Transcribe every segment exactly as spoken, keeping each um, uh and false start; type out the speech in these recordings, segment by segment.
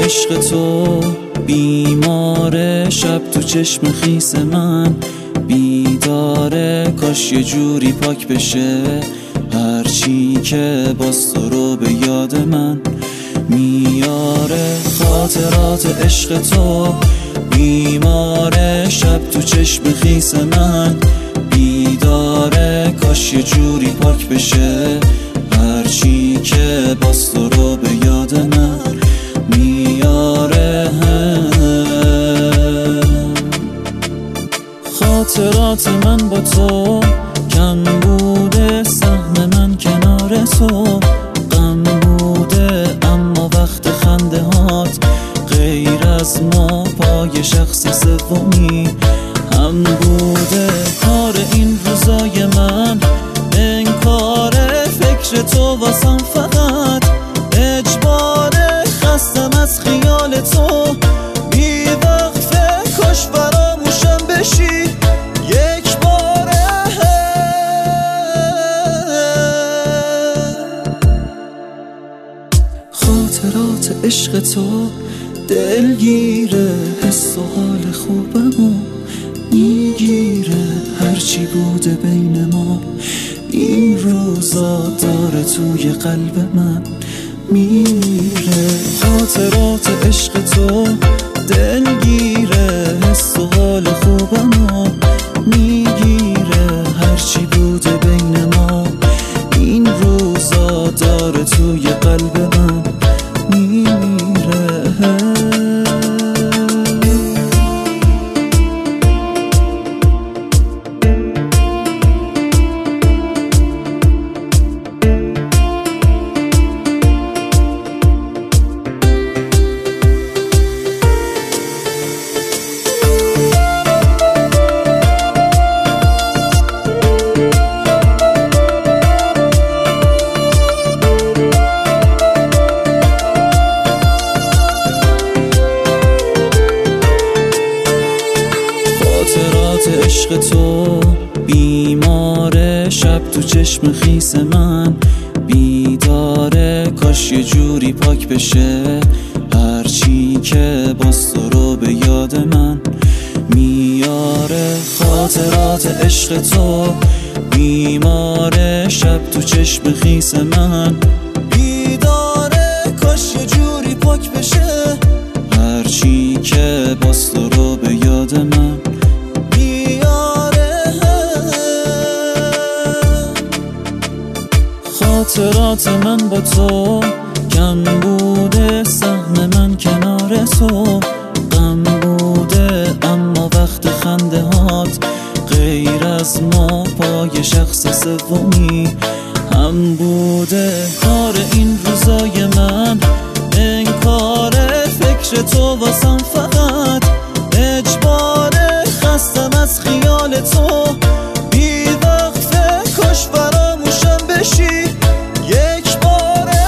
عشق تو بیماره، شب تو چشم خیس من بیداره. کاش یه جوری پاک بشه هرچی که باز تو رو به یاد من میاره. خاطرات عشق تو بیماره، شب تو چشم خیس من بیداره. کاش یه جوری پاک بشه هرچی که باز تو رو به یاد من میاره. خاطرات من با تو کم بوده، سهم من کنار تو غم بوده، اما وقت خنده هات غیر از ما پای شخص سومی هم بوده. کار این روزای من انکاره، فکر تو واسم فقط اجباره. خستم از خیال تو بی وقفه، کاش فراموشم بشی یک باره. خاطرات عشق تو دلگیره، حس و حال خوبمو میگیره. هرچی بوده بین ما این روزا داره توی قلب من میره. خاطرات عشق تو دلگیره، حس و حال خوبمو میگیره. هرچی بوده بین ما این روزا داره توی قلب من میره. خاطرات عشق تو بیماره، شب تو چشم خیس من بیداره. کاش یه جوری پاک بشه هرچی که باز تو رو به یاد من میاره. خاطرات عشق تو بیماره، شب تو چشم خیس من بیداره. کاش یه جوری پاک بشه هرچی که باز تو رو به یاد من خاطرات من با تو کم بوده، سهم من کنار تو غم بوده، اما وقت خنده هات غیر از ما پای شخص سومی هم بوده. کار این روزای من انکاره، فکر تو واسم فقط اجباره. خستم از خیال تو بی وقفه، کاش فراموشم بشی یک باره.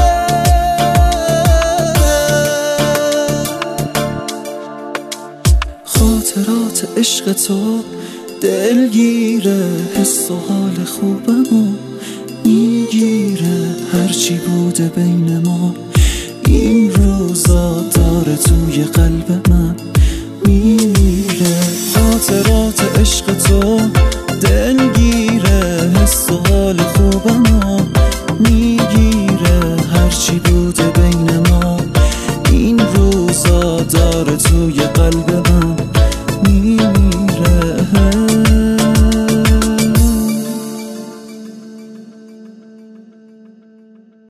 خاطرات عشق تو دلگیره، حس و حال خوبمو میگیره. هرچی بوده بین ما این روزا داره توی قلب من میره. خاطرات عشق تو دلگیره، حس و حال خوبمو میگیره. هرچی بوده بین ما این روزا داره توی قلب من